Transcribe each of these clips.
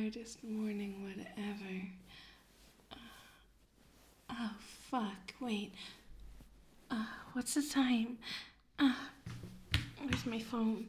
hardest morning whatever. Oh, fuck. Wait. What's the time? Where's my phone?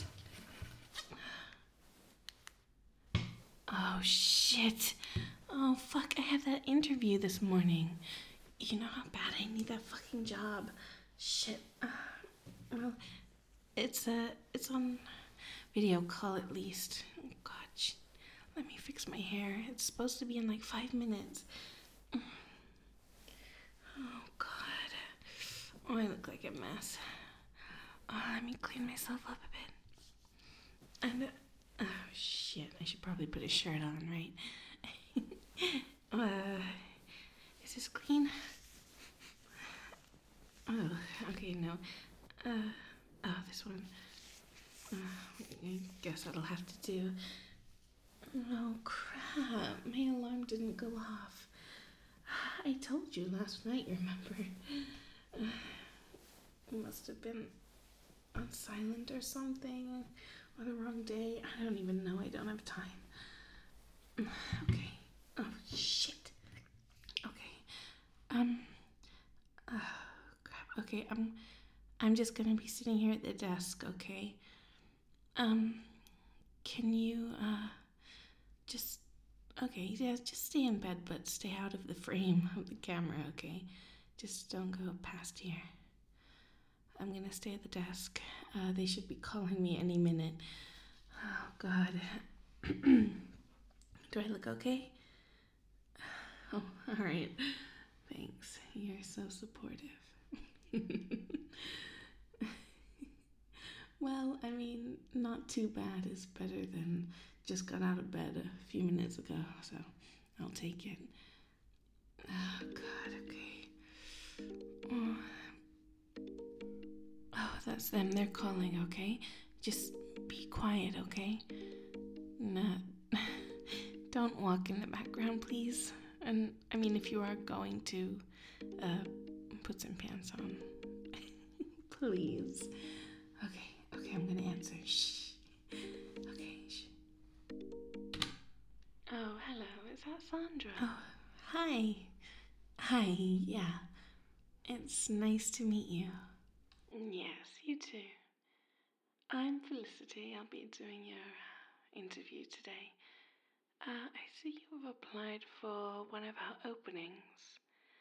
Oh, shit. Oh, fuck. I had that interview this morning. You know how bad I need that fucking job. Shit. Well, it's on video call at least. Oh, God. Let me fix my hair. It's supposed to be in like 5 minutes. Oh, God. Oh, I look like a mess. Oh, let me clean myself up a bit. And, oh, shit. I should probably put a shirt on, right? Is this clean? Oh, okay, no. This one. I guess that'll have to do. Oh, crap. My alarm didn't go off. I told you last night, remember? It must have been on silent or something, or the wrong day. I don't even know. I don't have time. Okay. Oh, shit. Okay. Oh, crap. Okay, I'm just gonna be sitting here at the desk, okay? Can you, just, okay, yeah, just stay in bed, but stay out of the frame of the camera, okay? Just don't go past here. I'm gonna stay at the desk. They should be calling me any minute. Oh, God. Do I look okay? Oh, all right. Thanks. You're so supportive. Well, I mean, not too bad is better than just got out of bed a few minutes ago, so I'll take it. Oh, God, okay. Oh, that's them. They're calling, okay? Just be quiet, okay? No. Don't walk in the background, please. And, I mean, if you are going to, put some pants on. Please. Okay, I'm gonna answer. Shh. Okay, shh. Oh, hello. Is that Sandra? Oh, hi. Hi, yeah. It's nice to meet you. Yes, you too. I'm Felicity. I'll be doing your interview today. I see you've applied for one of our openings.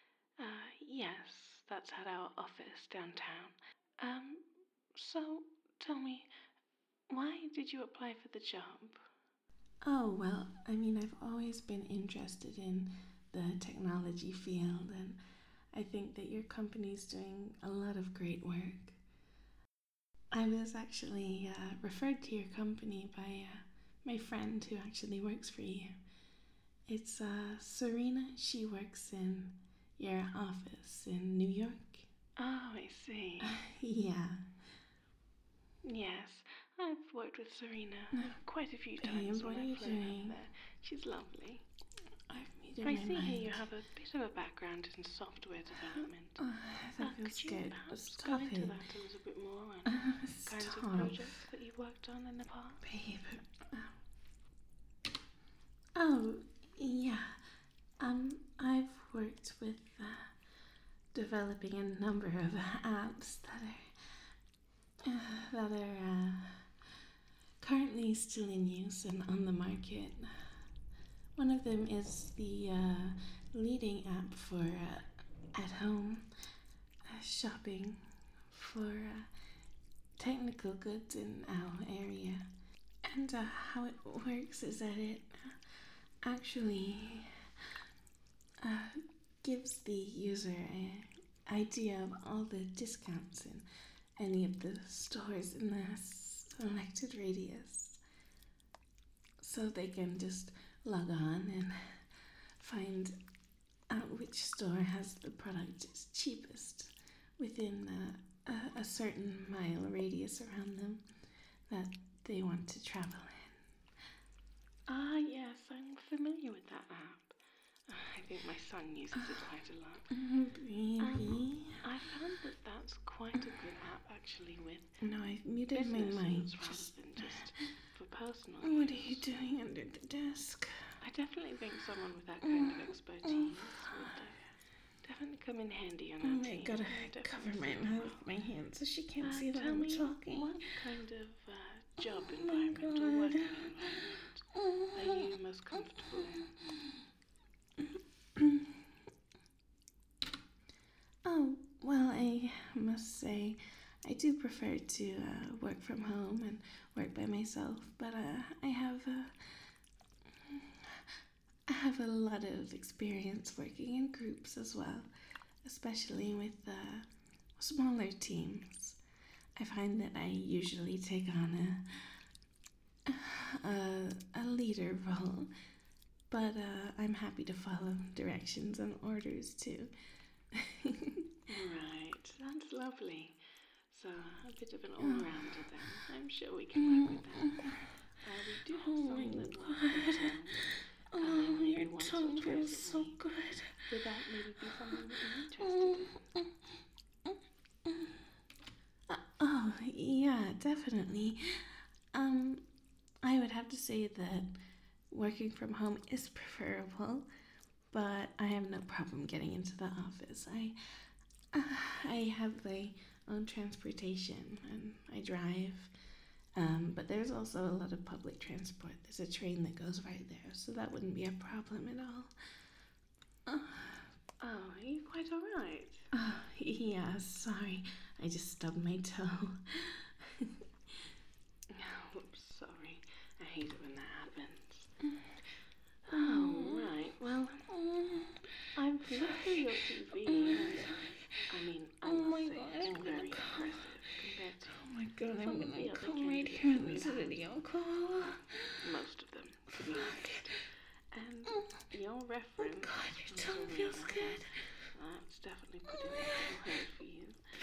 Yes, that's at our office downtown. So tell me, why did you apply for the job? Oh, well, I mean, I've always been interested in the technology field, and I think that your company's doing a lot of great work. I was actually referred to your company by my friend who actually works for you. It's Serena. She works in your office in New York. Oh, I see. Yeah. Yes, I've worked with Serena quite a few times. What are you doing? There. She's lovely. I've muted my mic. I see here you have a bit of a background in software development. That feels good. Stop go into that a little bit more and kinds of projects that you've worked on in the past? Babe. Oh, yeah. I've worked with developing a number of apps that are currently still in use and on the market. One of them is the leading app for at-home shopping for technical goods in our area. And how it works is that it actually gives the user an idea of all the discounts in any of the stores in the selected radius. So they can just log on and find out which store has the product cheapest within a certain mile radius around them that they want to travel in. Ah, yes, I'm familiar with that app. I think my son uses it quite a lot. Baby. I found that that's quite a good app actually with. No, I've muted my mic. Rather than just for personal What are use. you doing under the desk? I definitely think someone with that kind of expertise would definitely come in handy on our team. I gotta cover my mouth with my hands so she can't see that I'm talking. What kind of job environment or working environment are you most comfortable in? Oh, well, I must say, I do prefer to work from home and work by myself, but I have a lot of experience working in groups as well, especially with smaller teams. I find that I usually take on a leader role, but I'm happy to follow directions and orders too. Right, that's lovely. So, a bit of an all-rounder then. I'm sure we can work with that. We do have some that work from home. Your tongue feels so good. Would that maybe be something that you're interested in? Oh, yeah, definitely. I would have to say that working from home is preferable, but I have no problem getting into the office. I have my own transportation and I drive. But there's also a lot of public transport. There's a train that goes right there, so that wouldn't be a problem at all. Oh, are you quite alright? Yeah, sorry. I just stubbed my toe. Oh, sorry. I hate it when that happens. Oh, right. Well, I've looked through your CV and, I must say it's very impressive compared to Oh my god, I'm some of the gonna other come right candidates here in we've this had. video call. Most of them, to be honest. And your reference... God, your tongue feels good. That's definitely putting it too hard for you.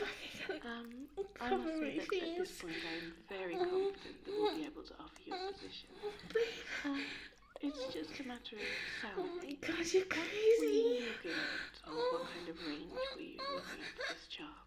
I Cover must say my that face. at this point I'm very confident that we'll be able to offer you a position. It's just a matter of salary. Oh my god, you're What were crazy. you looking at, or what kind of range were you looking at for this job?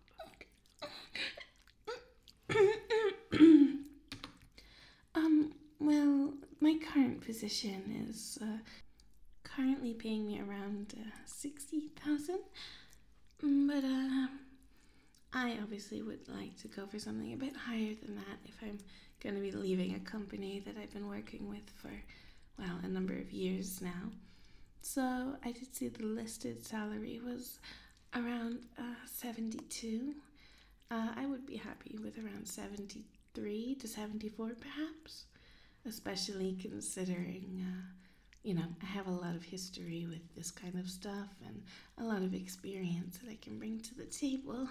Well, my current position is currently paying me around 60,000, but I obviously would like to go for something a bit higher than that if I'm going to be leaving a company that I've been working with for, well, a number of years now. So I did see the listed salary was around 72. I would be happy with around 73 to 74 perhaps, especially considering, I have a lot of history with this kind of stuff and a lot of experience that I can bring to the table.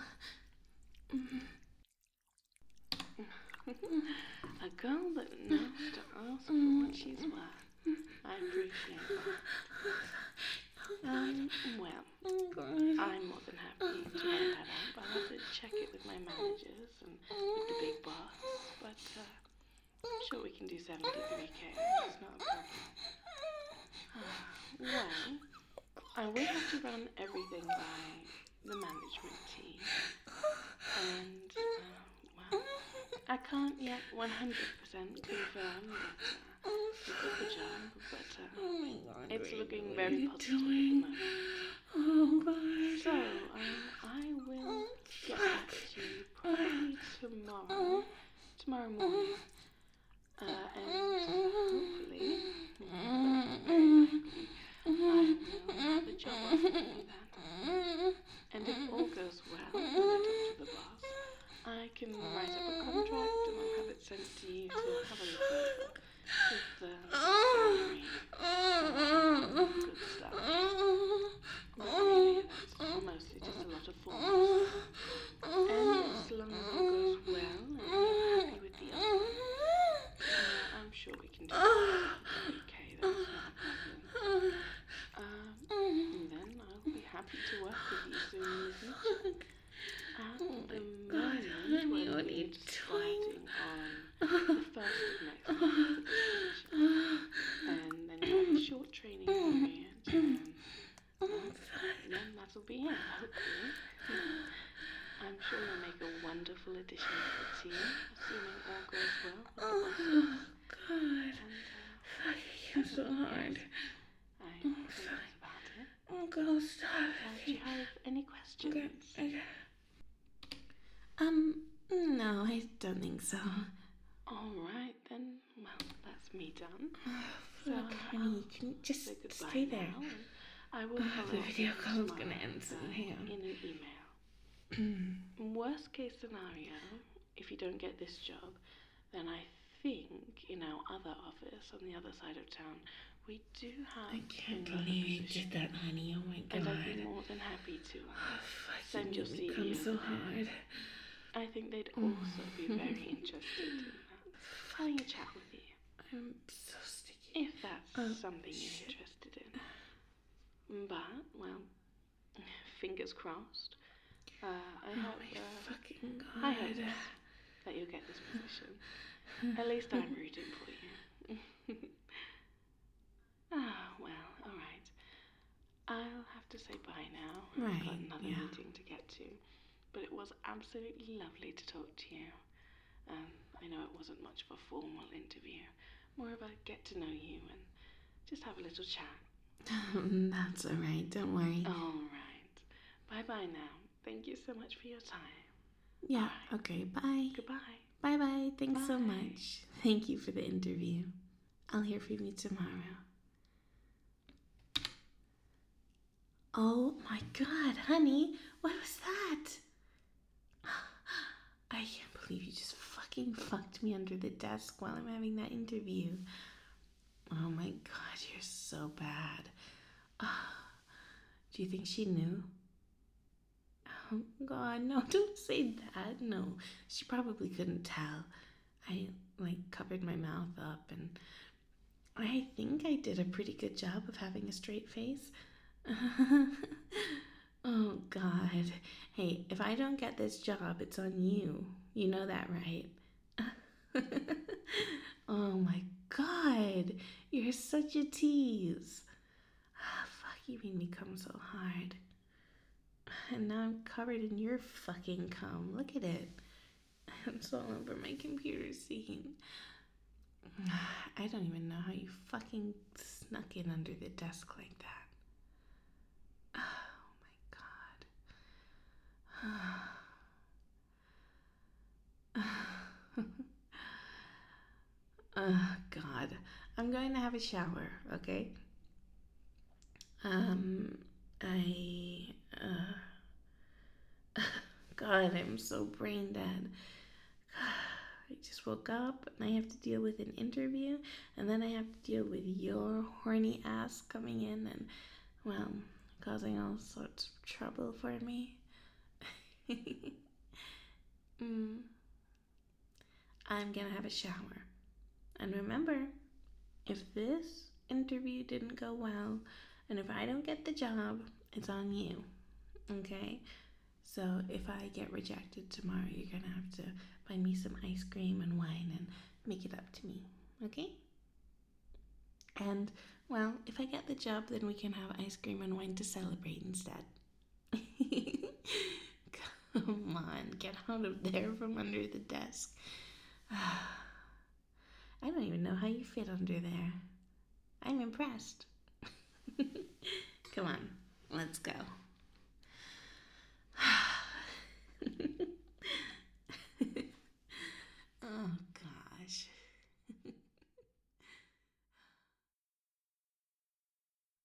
A girl that knows to ask for what she's worth. I appreciate that. Well, I'm more than happy to write that up. I'll have to check it with my managers and with the big boss, but I'm sure we can do 73k. It's not a problem. Well, I will have to run everything by the management team, and well, I can't yet 100% confirm that you got the job, but it's looking very positive at the moment. Oh god. So, I will get back to you probably tomorrow morning, and hopefully, I will have a job offer for you then. And if all goes well, when I talk to the boss, I can write up a contract and I'll have it sent to you to have a look over with the salary and good stuff. But really, it's mostly just a lot of forms. And as long as all goes well and you're happy with the offer, I'm sure we can do it. Okay, that's not a problem. And then I'll be happy to work with you soon in the future. At the moment, we're looking at starting on the 1st of next month for this position. And then you have a short training period, and then that'll be it, hopefully. I'm sure you'll make a wonderful addition to the team, assuming all goes well with the bosses. I think that's about it. Oh, God, stop. Do you have any questions? Okay. No, I don't think so. All right, then. Well, that's me done. Look, honey, can you just say goodbye stay there? now, and I will follow The up video with you call's tomorrow, gonna end soon. Hang on. in an email. Worst case scenario, if you don't get this job, then I think in our other office on the other side of town, we do have. I can't believe you did that, honey. Oh my God. And I'd be more than happy to send your CV. Come so hard. I think they'd also be very interested in having a chat with you. I'm so sticky. If that's something you're interested in. But, well, fingers crossed. I hope that you'll get this position. At least I'm rooting for you. Well, alright. I'll have to say bye now. I've got another meeting to get to. But it was absolutely lovely to talk to you. I know it wasn't much of a formal interview. More of a get to know you and just have a little chat. That's alright, don't worry. Alright. Bye-bye now. Thank you so much for your time. Yeah, right. Okay, bye. Goodbye. Bye-bye. Thanks so much. Thank you for the interview. I'll hear from you tomorrow. Oh my God, honey, what was that? I can't believe you just fucking fucked me under the desk while I'm having that interview. Oh my God, you're so bad. Do you think she knew? Oh God, no, don't say that. No, she probably couldn't tell. I covered my mouth up, and I think I did a pretty good job of having a straight face. Oh God. Hey, if I don't get this job, it's on you. You know that, right? Oh my God. You're such a tease. Fuck, you made me come so hard. And now I'm covered in your fucking cum. Look at it. It's all over my computer screen. I don't even know how you fucking snuck in under the desk like that. Oh God, I'm going to have a shower, okay? God, I'm so brain dead. I just woke up and I have to deal with an interview, and then I have to deal with your horny ass coming in and, well, causing all sorts of trouble for me. I'm gonna have a shower. And remember, if this interview didn't go well, and if I don't get the job, it's on you, okay? So if I get rejected tomorrow, you're gonna have to buy me some ice cream and wine and make it up to me, okay? And, well, if I get the job, then we can have ice cream and wine to celebrate instead. Come on, get out of there from under the desk. I don't even know how you fit under there. I'm impressed. Come on, let's go.